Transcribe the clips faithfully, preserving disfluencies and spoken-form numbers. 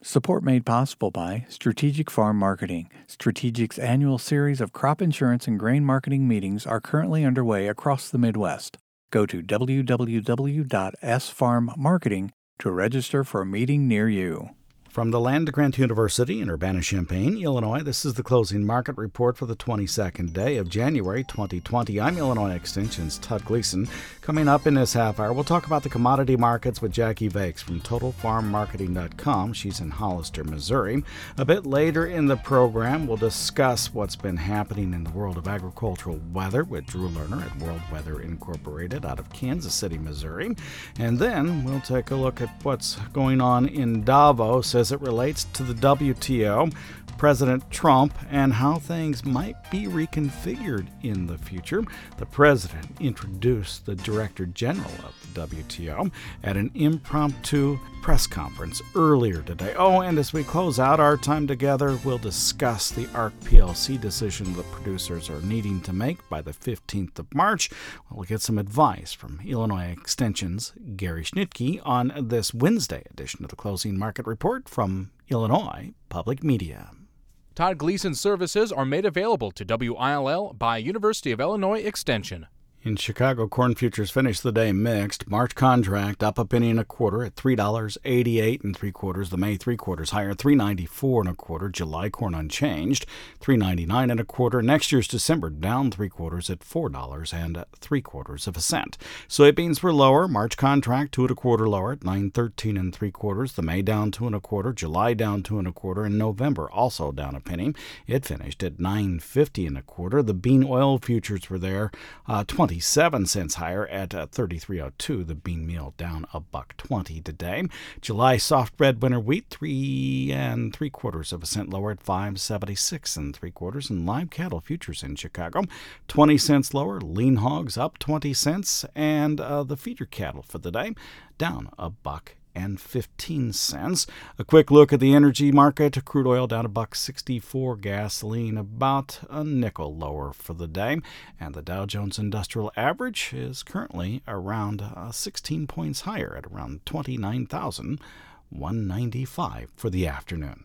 Support made possible by Strategic Farm Marketing. Strategic's annual series of crop insurance and grain marketing meetings are currently underway across the Midwest. Go to w w w dot s farm marketing to register for a meeting near you. From the Land Grant University in Urbana-Champaign, Illinois, this is the closing market report for the twenty-second day of January twenty twenty. I'm Illinois Extension's Todd Gleason. Coming up in this half hour, we'll talk about the commodity markets with Jackie Vakes from total farm marketing dot com. She's in Hollister, Missouri. A bit later in the program, we'll discuss what's been happening in the world of agricultural weather with Drew Lerner at World Weather Incorporated out of Kansas City, Missouri. And then we'll take a look at what's going on in Davos as it relates to the W T O, President Trump, and how things might be reconfigured in the future. The president introduced the Director General of the W T O at an impromptu press conference earlier today. Oh, and as we close out our time together, we'll discuss the A R C P L C decision the producers are needing to make by the fifteenth of March. We'll get some advice from Illinois Extension's Gary Schnitke on this Wednesday edition of the Closing Market Report from Illinois Public Media. Todd Gleason services are made available to W I L L by University of Illinois Extension. In Chicago, corn futures finished the day mixed. March contract up a penny and a quarter at three dollars eighty-eight and three quarters. The May three quarters higher, three ninety-four and a quarter. July corn unchanged, three ninety-nine and a quarter. Next year's December down three quarters at four dollars and three quarters of a cent. Soybeans were lower. March contract two and a quarter lower at nine thirteen and three quarters. The May down two and a quarter. July down two and a quarter. And November also down a penny. It finished at nine fifty and a quarter. The bean oil futures were there, uh, twenty-seven cents higher at uh, thirty-three oh two. The bean meal down a buck twenty today. July soft bread winter wheat three and three quarters of a cent lower at five seventy-six and three quarters. And live cattle futures in Chicago twenty cents lower. Lean hogs up twenty cents, and uh, the feeder cattle for the day down a buck and fifteen cents. A quick look at the energy market. Crude oil down a buck sixty-four. Gasoline about a nickel lower for the day. And the Dow Jones Industrial Average is currently around uh, sixteen points higher at around twenty-nine thousand one hundred ninety-five for the afternoon.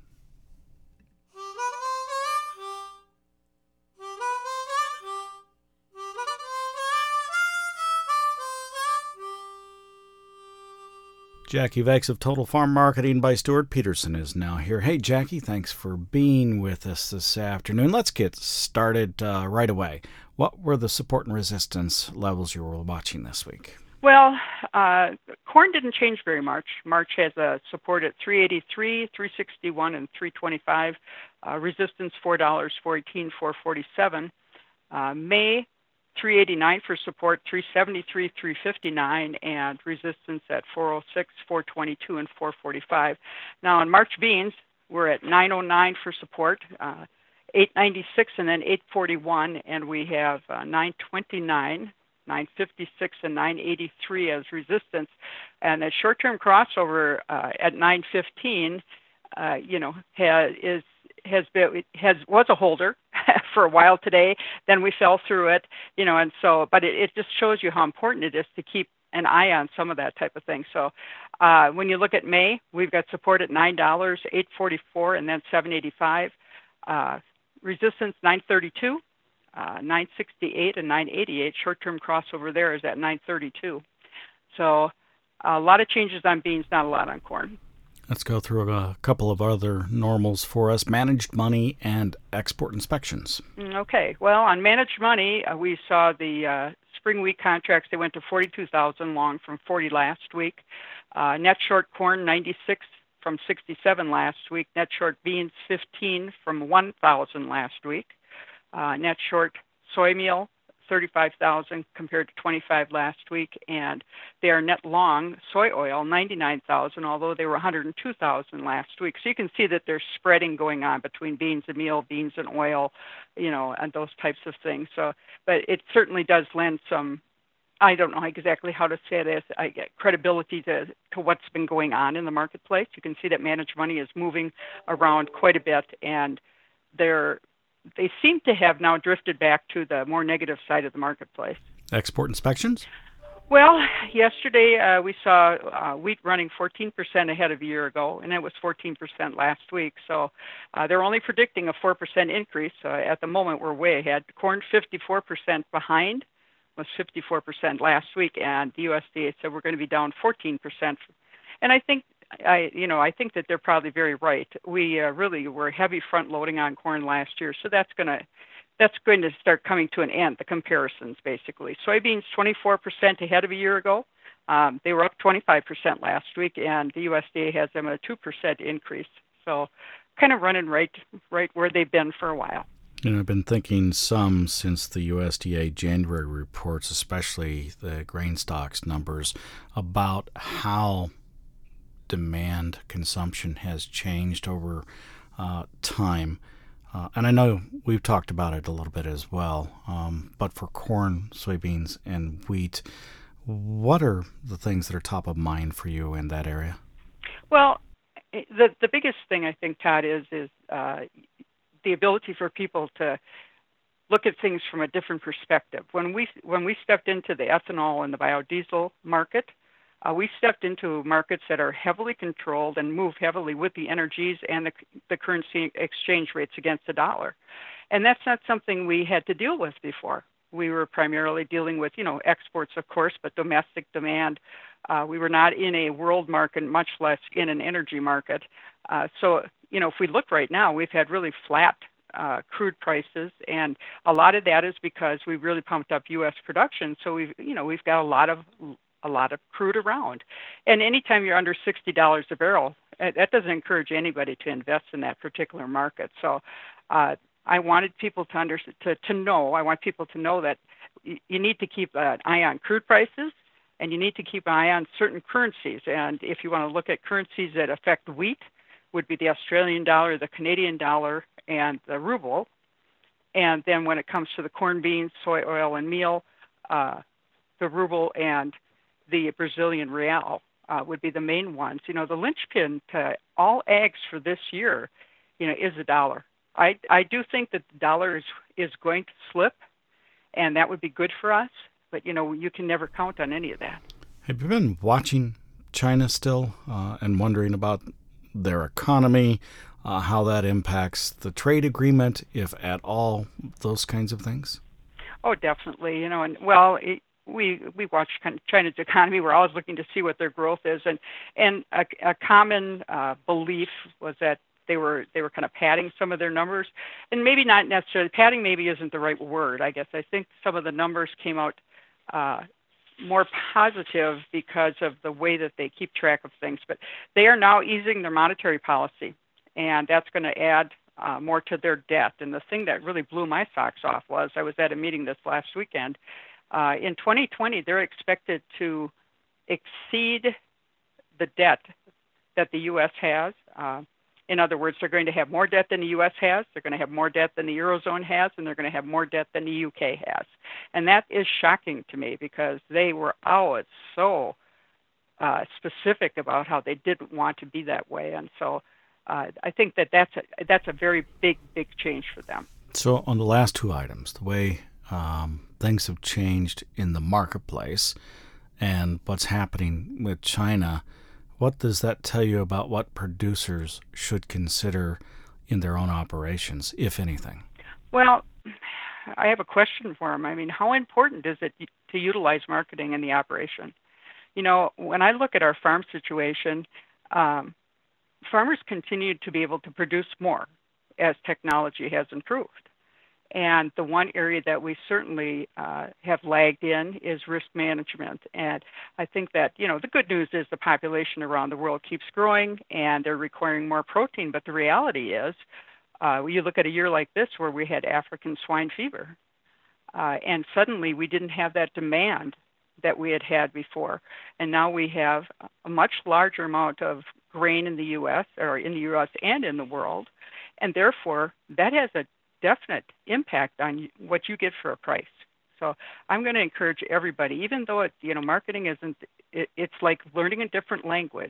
Jackie Vakes of Total Farm Marketing by Stuart Peterson is now here. Hey, Jackie, thanks for being with us this afternoon. Let's get started uh, right away. What were the support and resistance levels you were watching this week? Well, uh, corn didn't change very much. March has a support at three eighty-three, three sixty-one, and three twenty-five. Uh, resistance four dollars, four eighteen, four forty-seven. Uh, May three eighty-nine for support, three seventy-three, three fifty-nine, and resistance at four oh six, four twenty-two, and four forty-five. Now, on March beans, we're at nine oh nine for support, uh, eight ninety-six, and then eight forty-one, and we have uh, nine twenty-nine, nine fifty-six, and nine eighty-three as resistance. And a short-term crossover uh, at nine fifteen, uh, you know, ha- is has been has was a holder for a while today. Then we fell through it, you know, and so, but it, it just shows you how important it is to keep an eye on some of that type of thing. So uh, when you look at May, we've got support at nine dollars, eight forty-four, and then seven eighty-five. Uh, resistance nine thirty-two, uh, nine sixty-eight, and nine eighty-eight. Short-term crossover there is at nine thirty-two. So a lot of changes on beans, not a lot on corn. Let's go through a couple of other normals for us. Managed money and export inspections. Okay. Well, on managed money, uh, we saw the uh, spring wheat contracts. They went to forty-two thousand long from forty last week. Uh, net short corn, ninety-six from sixty-seven last week. Net short beans, fifteen from one thousand last week. Uh, net short soy meal, thirty-five thousand compared to twenty-five last week, and they are net long soy oil, ninety-nine thousand, although they were one hundred two thousand last week. So you can see that there's spreading going on between beans and meal, beans and oil, you know, and those types of things. So, but it certainly does lend some, I don't know exactly how to say this, I get credibility to, to what's been going on in the marketplace. You can see that managed money is moving around quite a bit, and they're they seem to have now drifted back to the more negative side of the marketplace. Export inspections? Well, yesterday uh, we saw uh, wheat running fourteen percent ahead of a year ago, and it was fourteen percent last week. So uh, they're only predicting a four percent increase. Uh, at the moment, we're way ahead. Corn fifty-four percent behind, was fifty-four percent last week, and the U S D A said we're going to be down fourteen percent. And I think, I you know, I think that they're probably very right. We uh, really were heavy front loading on corn last year, so that's going to that's going to start coming to an end, the comparisons basically. Soybeans twenty-four percent ahead of a year ago. Um, they were up twenty-five percent last week, and the U S D A has them at a two percent increase. So kind of running right right where they've been for a while. You know, I've been thinking some since the U S D A January reports, especially the grain stocks numbers, about how demand consumption has changed over uh, time. Uh, and I know we've talked about it a little bit as well, um, but for corn, soybeans, and wheat, what are the things that are top of mind for you in that area? Well, the the biggest thing I think, Todd, is is uh, the ability for people to look at things from a different perspective. When we when we stepped into the ethanol and the biodiesel market, Uh, we stepped into markets that are heavily controlled and move heavily with the energies and the, the currency exchange rates against the dollar. And that's not something we had to deal with before. We were primarily dealing with, you know, exports, of course, but domestic demand. Uh, we were not in a world market, much less in an energy market. Uh, so, you know, if we look right now, we've had really flat uh, crude prices, and a lot of that is because we really pumped up U S production. So we've, you know, we've got a lot of a lot of crude around. And anytime you're under sixty dollars a barrel, that doesn't encourage anybody to invest in that particular market. So uh, I wanted people to, under, to to know, I want people to know that y- you need to keep an eye on crude prices, and you need to keep an eye on certain currencies. And if you want to look at currencies that affect wheat, would be the Australian dollar, the Canadian dollar, and the ruble. And then when it comes to the corn, beans, soy oil, and meal, uh, the ruble and the Brazilian real uh, would be the main ones. You know, the linchpin to all ags for this year, you know, is the dollar. I I do think that the dollar is, is going to slip, and that would be good for us. But, you know, you can never count on any of that. Have you been watching China still uh, and wondering about their economy, uh, how that impacts the trade agreement, if at all, those kinds of things? Oh, definitely. You know, and well, it, we we watch China's economy. We're always looking to see what their growth is, and and a, a common uh, belief was that they were they were kind of padding some of their numbers, and maybe not necessarily padding. Maybe isn't the right word. I guess I think some of the numbers came out uh, more positive because of the way that they keep track of things. But they are now easing their monetary policy, and that's going to add uh, more to their debt. And the thing that really blew my socks off was I was at a meeting this last weekend. Uh, in twenty twenty, they're expected to exceed the debt that the U S has. Uh, in other words, they're going to have more debt than the U S has, they're going to have more debt than the Eurozone has, and they're going to have more debt than the U K has. And that is shocking to me because they were always so uh, specific about how they didn't want to be that way. And so uh, I think that that's a, that's a very big, big change for them. So on the last two items, the way um, things have changed in the marketplace and what's happening with China, what does that tell you about what producers should consider in their own operations, if anything? Well, I have a question for them. I mean, how important is it to utilize marketing in the operation? You know, when I look at our farm situation, um, farmers continue to be able to produce more as technology has improved. And the one area that we certainly uh, have lagged in is risk management. And I think that, you know, the good news is the population around the world keeps growing and they're requiring more protein. But the reality is, uh, you look at a year like this where we had African swine fever, uh, and suddenly we didn't have that demand that we had had before. And now we have a much larger amount of grain in the U S or in the U S and in the world. And therefore, that has a definite impact on what you get for a price. So I'm going to encourage everybody, even though it, you know, marketing isn't, it, it's like learning a different language.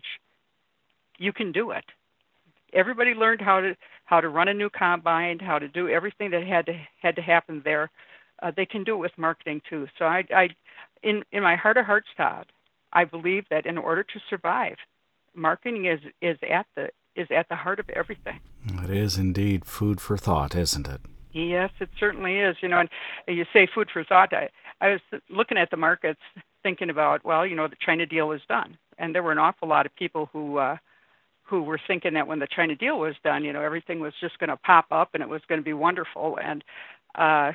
You can do it. Everybody learned how to how to run a new combine, how to do everything that had to had to happen there. Uh, they can do it with marketing too. So I, I in, in my heart of hearts, Todd, I believe that in order to survive, marketing is, is at the is at the heart of everything. It is indeed food for thought, isn't it? Yes, it certainly is. You know, and you say food for thought. I, I was looking at the markets, thinking about, well, you know, the China deal is done, and there were an awful lot of people who uh, who were thinking that when the China deal was done, you know, everything was just going to pop up and it was going to be wonderful. And uh,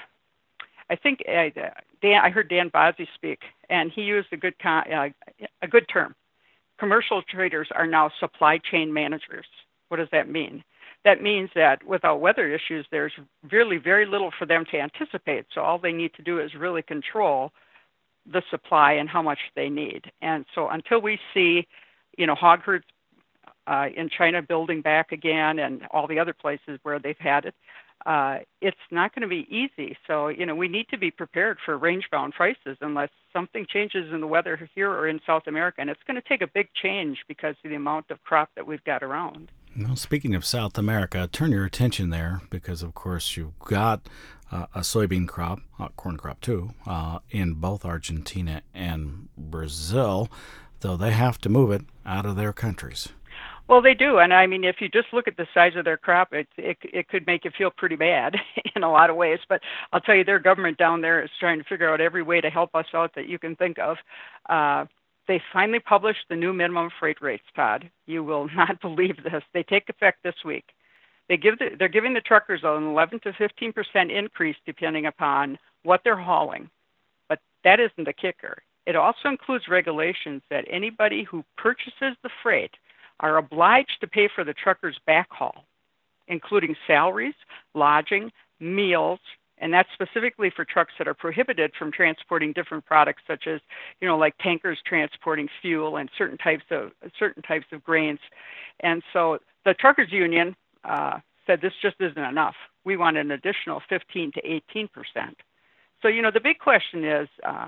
I think uh, Dan, I heard Dan Bozzi speak, and he used a good con- uh, a good term. Commercial traders are now supply chain managers. What does that mean? That means that without weather issues, there's really very little for them to anticipate. So all they need to do is really control the supply and how much they need. And so until we see, you know, hog herds uh, in China building back again and all the other places where they've had it, uh, it's not going to be easy. So, you know, we need to be prepared for range-bound prices unless something changes in the weather here or in South America. And it's going to take a big change because of the amount of crop that we've got around. Well, speaking of South America, turn your attention there because, of course, you've got uh, a soybean crop, uh, corn crop too, uh, in both Argentina and Brazil, though they have to move it out of their countries. Well, they do, and I mean, if you just look at the size of their crop, it it, it could make you feel pretty bad in a lot of ways. But I'll tell you, their government down there is trying to figure out every way to help us out that you can think of. Uh, they finally published the new minimum freight rates, Todd. You will not believe this. They take effect this week. They give the, they're giving the truckers an eleven to fifteen percent increase depending upon what they're hauling. But that isn't the kicker. It also includes regulations that anybody who purchases the freight are obliged to pay for the trucker's backhaul, including salaries, lodging, meals, and that's specifically for trucks that are prohibited from transporting different products, such as, you know, like tankers transporting fuel and certain types of certain types of grains. And so the truckers union uh, said this just isn't enough. We want an additional fifteen to eighteen percent. So, you know, the big question is, uh,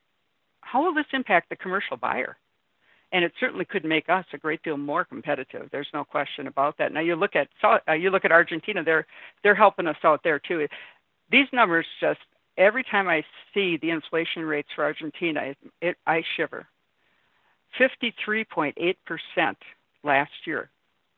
how will this impact the commercial buyer? And it certainly could make us a great deal more competitive. There's no question about that. Now you look at uh, you look at Argentina; they're they're helping us out there too. These numbers just every time I see the inflation rates for Argentina, it, it, I shiver. fifty-three point eight percent last year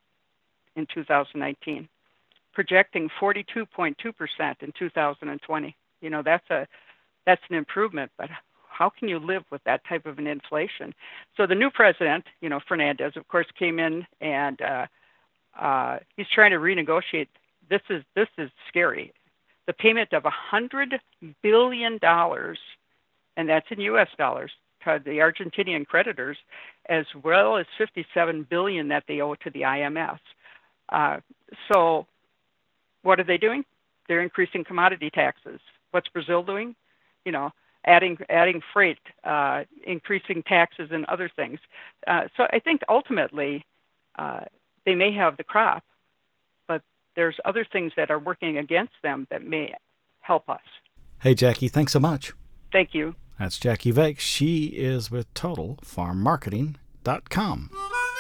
in two thousand nineteen, projecting forty-two point two percent in two thousand twenty. You know, that's a that's an improvement, but how can you live with that type of an inflation? So the new president, you know, Fernandez, of course, came in and uh, uh, he's trying to renegotiate. This is this is scary. The payment of one hundred billion dollars, and that's in U S dollars, to the Argentinian creditors, as well as fifty-seven billion dollars that they owe to the I M F. Uh, so what are they doing? They're increasing commodity taxes. What's Brazil doing? You know, adding adding freight, uh, increasing taxes and other things. Uh, so I think ultimately uh, they may have the crop, but there's other things that are working against them that may help us. Hey, Jackie, thanks so much. Thank you. That's Jackie Vakes. She is with Total Farm Marketing dot com.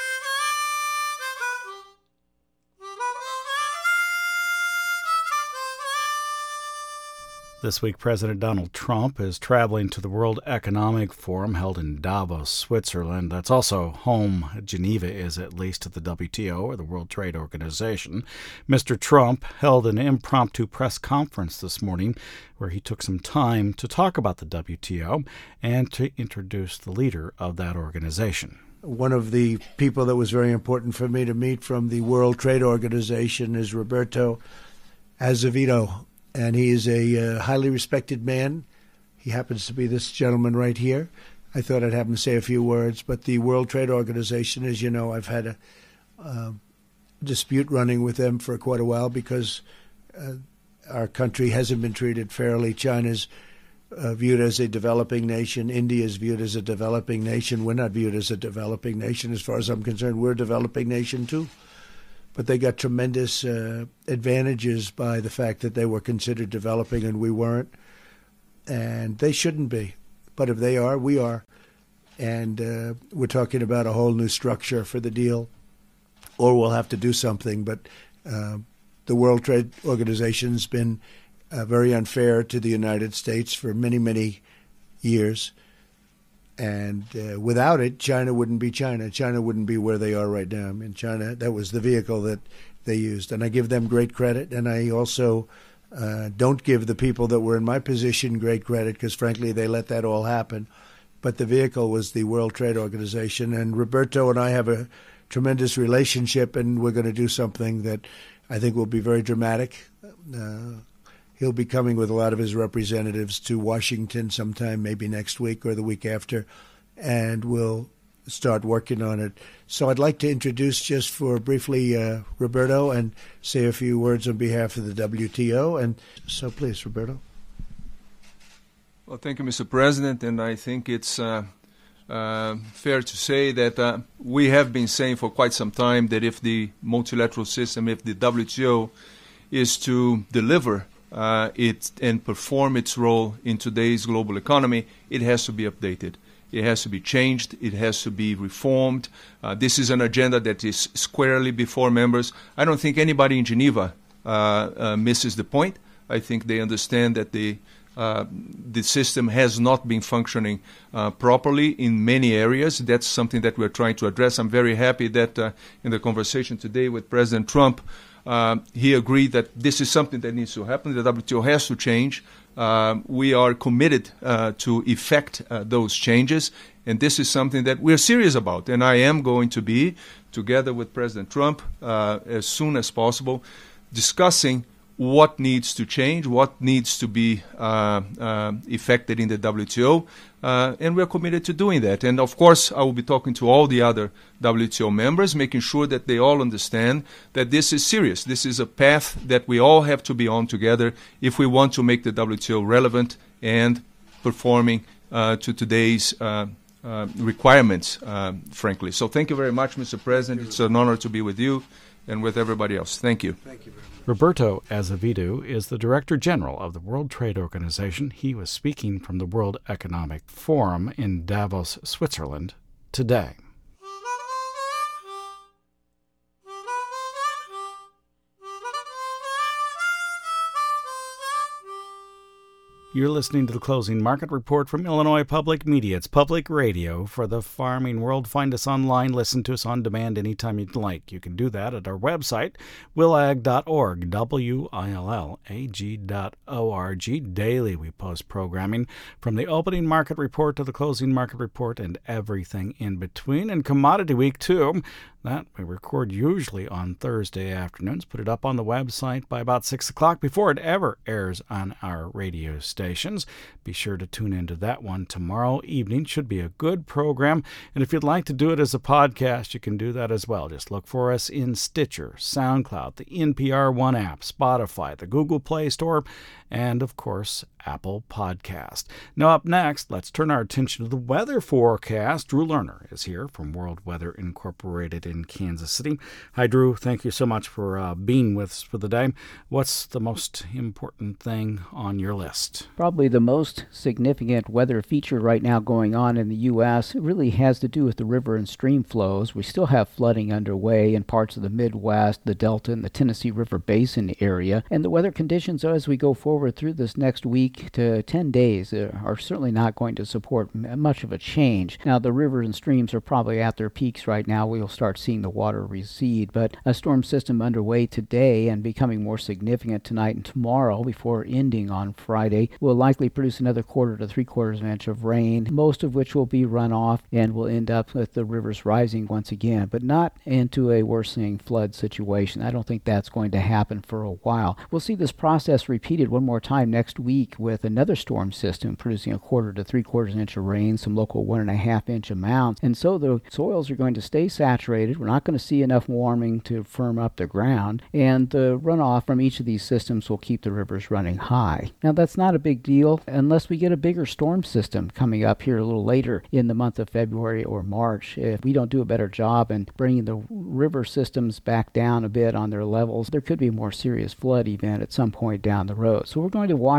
This week, President Donald Trump is traveling to the World Economic Forum held in Davos, Switzerland. That's also home, Geneva is at least, to the W T O, or the World Trade Organization. Mister Trump held an impromptu press conference this morning where he took some time to talk about the W T O and to introduce the leader of that organization. One of the people that was very important for me to meet from the World Trade Organization is Roberto Azevedo. And he is a uh, highly respected man. He happens to be this gentleman right here. I thought I'd have him say a few words. But the World Trade Organization, as you know, I've had a uh, dispute running with them for quite a while because uh, our country hasn't been treated fairly. China's uh, viewed as a developing nation. India is viewed as a developing nation. We're not viewed as a developing nation. As far as I'm concerned, we're a developing nation too. But they got tremendous uh, advantages by the fact that they were considered developing and we weren't. And they shouldn't be. But if they are, we are. And uh, we're talking about a whole new structure for the deal. Or we'll have to do something. But uh, the World Trade Organization's been uh, very unfair to the United States for many, many years. And uh, without it, China wouldn't be China. China wouldn't be where they are right now. I mean, China, that was the vehicle that they used. And I give them great credit. And I also uh, don't give the people that were in my position great credit because, frankly, they let that all happen. But the vehicle was the World Trade Organization. And Roberto and I have a tremendous relationship, and we're going to do something that I think will be very dramatic. Uh, He'll be coming with a lot of his representatives to Washington sometime, maybe next week or the week after, and we'll start working on it. So I'd like to introduce just for briefly uh, Roberto and say a few words on behalf of the W T O. And so please, Roberto. Well, thank you, Mister President, and I think it's uh, uh, fair to say that uh, we have been saying for quite some time that if the multilateral system, if the W T O is to deliver Uh, it and perform its role in today's global economy, it has to be updated. It has to be changed. It has to be reformed. Uh, this is an agenda that is squarely before members. I don't think anybody in Geneva uh, uh, misses the point. I think they understand that the uh, the system has not been functioning uh, properly in many areas. That's something that we're trying to address. I'm very happy that uh, in the conversation today with President Trump, Uh, he agreed that this is something that needs to happen. The W T O has to change. Uh, we are committed uh, to effect uh, those changes, and this is something that we're serious about. And I am going to be, together with President Trump, uh, as soon as possible, discussing what needs to change, what needs to be uh, uh, effected in the W T O, uh, and we're committed to doing that. And of course, I will be talking to all the other W T O members, making sure that they all understand that this is serious. This is a path that we all have to be on together if we want to make the W T O relevant and performing uh, to today's uh, uh, requirements, uh, frankly. So thank you very much, Mister President. It's an honor to be with you and with everybody else. Thank you. Thank you very much. Roberto Azevedo is the Director General of the World Trade Organization. He was speaking from the World Economic Forum in Davos, Switzerland, today. You're listening to the Closing Market Report from Illinois Public Media. It's public radio for the farming world. Find us online. Listen to us on demand anytime you'd like. You can do that at our website, willag dot org, W I L L A G dot O R G. Daily we post programming from the opening market report to the closing market report and everything in between. And Commodity Week, too. That we record usually on Thursday afternoons. Put it up on the website by about six o'clock before it ever airs on our radio stations. Be sure to tune into that one tomorrow evening. Should be a good program. And if you'd like to do it as a podcast, you can do that as well. Just look for us in Stitcher, SoundCloud, the N P R One app, Spotify, the Google Play Store, and, of course, Apple Podcast. Now, up next, let's turn our attention to the weather forecast. Drew Lerner is here from World Weather Incorporated in Kansas City. Hi, Drew. Thank you so much for uh, being with us for the day. What's the most important thing on your list? Probably the most significant weather feature right now going on in the U S really has to do with the river and stream flows. We still have flooding underway in parts of the Midwest, the Delta, and the Tennessee River Basin area. And the weather conditions as we go forward through this next week to ten days uh, are certainly not going to support m- much of a change. Now, the rivers and streams are probably at their peaks right now. We'll start seeing the water recede, but a storm system underway today and becoming more significant tonight and tomorrow before ending on Friday will likely produce another quarter to three quarters of an inch of rain, most of which will be runoff and will end up with the rivers rising once again, but not into a worsening flood situation. I don't think that's going to happen for a while. We'll see this process repeated one more time next week with another storm system producing a quarter to three quarters of an inch of rain, some local one and a half inch amounts. And so the soils are going to stay saturated. We're not going to see enough warming to firm up the ground, and the runoff from each of these systems will keep the rivers running high. Now, that's not a big deal unless we get a bigger storm system coming up here a little later in the month of February or March. If we don't do a better job in bringing the river systems back down a bit on their levels, there could be a more serious flood event at some point down the road. So we're going to watch that.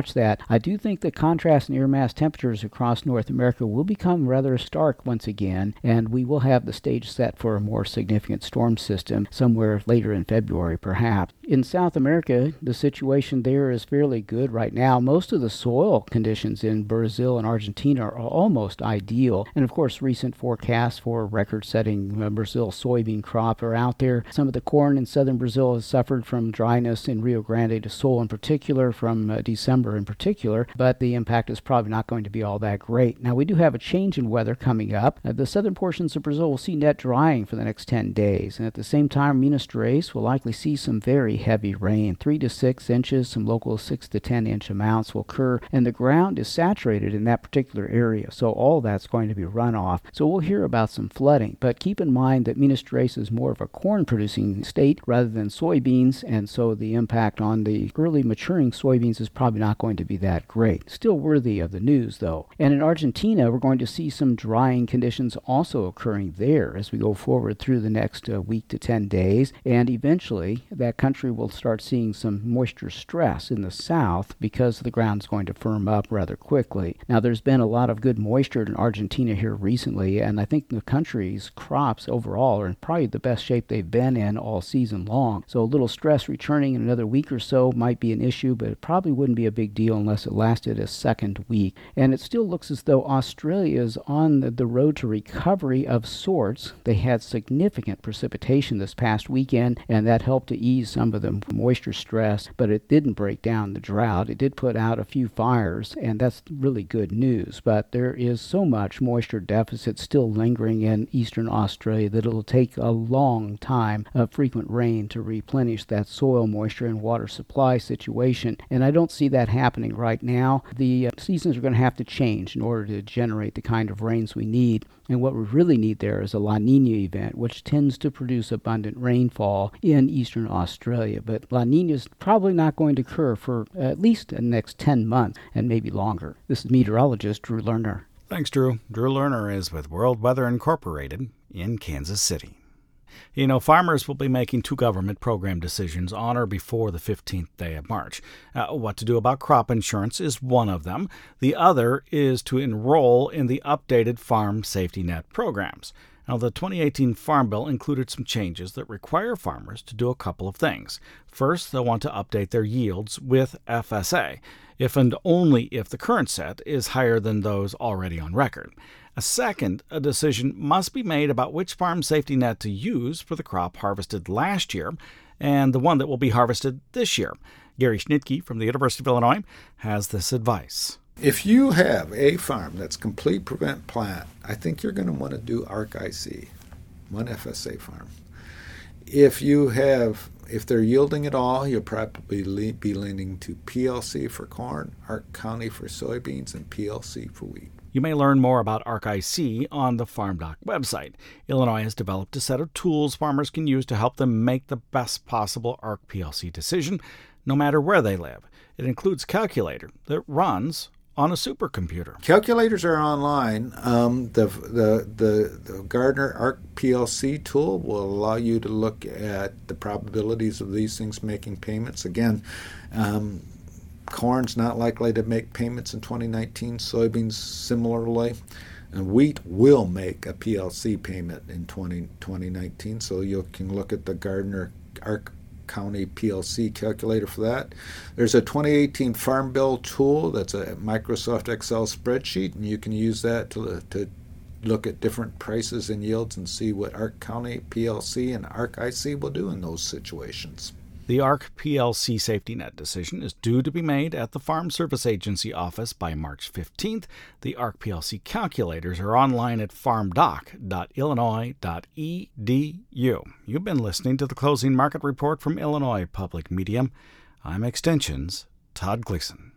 I do think the contrast in air mass temperatures across North America will become rather stark once again, and we will have the stage set for a more significant storm system somewhere later in February, perhaps. In South America, the situation there is fairly good right now. Most of the soil conditions in Brazil and Argentina are almost ideal, and of course recent forecasts for record-setting uh, Brazil soybean crop are out there. Some of the corn in southern Brazil has suffered from dryness in Rio Grande do Sul in particular, from uh, December in particular, but the impact is probably not going to be all that great. Now, we do have a change in weather coming up. Uh, the southern portions of Brazil will see net drying for the next ten days, and at the same time, Minas Gerais will likely see some very heavy rain. Three to six inches, some local six to ten inch amounts will occur, and the ground is saturated in that particular area, so all that's going to be runoff. So we'll hear about some flooding, but keep in mind that Minas Gerais is more of a corn-producing state rather than soybeans, and so the impact on the early maturing soybeans is probably not going to be that great. Still worthy of the news, though. And in Argentina, we're going to see some drying conditions also occurring there as we go forward through the next uh, week to ten days, and eventually that country will start seeing some moisture stress in the south because the ground's going to firm up rather quickly. Now, there's been a lot of good moisture in Argentina here recently, and I think the country's crops overall are in probably the best shape they've been in all season long. So a little stress returning in another week or so might be an issue, but it probably wouldn't be a big deal unless it lasted a second week. And it still looks as though Australia is on the, the road to recovery of sorts. They had significant precipitation this past weekend, and that helped to ease some of the moisture stress, but it didn't break down the drought. It did put out a few fires, and that's really good news. But there is so much moisture deficit still lingering in eastern Australia that it'll take a long time of frequent rain to replenish that soil moisture and water supply situation. And I don't see that happening right now. The uh, seasons are going to have to change in order to generate the kind of rains we need. And what we really need there is a La Nina event, which tends to produce abundant rainfall in eastern Australia. But La Nina is probably not going to occur for at least the next ten months and maybe longer. This is meteorologist Drew Lerner. Thanks, Drew. Drew Lerner is with World Weather Incorporated in Kansas City. You know, farmers will be making two government program decisions on or before the fifteenth day of March. Uh, what to do about crop insurance is one of them. The other is to enroll in the updated Farm Safety Net programs. Now, the twenty eighteen Farm Bill included some changes that require farmers to do a couple of things. First, they'll want to update their yields with F S A, if and only if the current set is higher than those already on record. A second, a decision must be made about which farm safety net to use for the crop harvested last year and the one that will be harvested this year. Gary Schnitke from the University of Illinois has this advice. If you have a farm that's complete prevent plant, I think you're going to want to do A R C I C, one F S A farm. If you have, if they're yielding at all, you'll probably be leaning to P L C for corn, Ark County for soybeans, and P L C for wheat. You may learn more about A R C I C on the FarmDoc website. Illinois has developed a set of tools farmers can use to help them make the best possible A R C P L C decision, no matter where they live. It includes a calculator that runs on a supercomputer. Calculators are online. Um, the, the the the Gardner A R C P L C tool will allow you to look at the probabilities of these things making payments. Again, um, corn's not likely to make payments in twenty nineteen, soybeans similarly, and wheat will make a P L C payment in twenty nineteen, so you can look at the Gardner A R C County P L C calculator for that. There's a twenty eighteen Farm Bill tool that's a Microsoft Excel spreadsheet, and you can use that to, to look at different prices and yields and see what A R C County P L C and A R C I C will do in those situations. The A R C P L C Safety Net decision is due to be made at the Farm Service Agency office by March fifteenth. The A R C P L C calculators are online at farm doc dot illinois dot e d u. You've been listening to the Closing Market Report from Illinois Public Media. I'm Extension's Todd Gleason.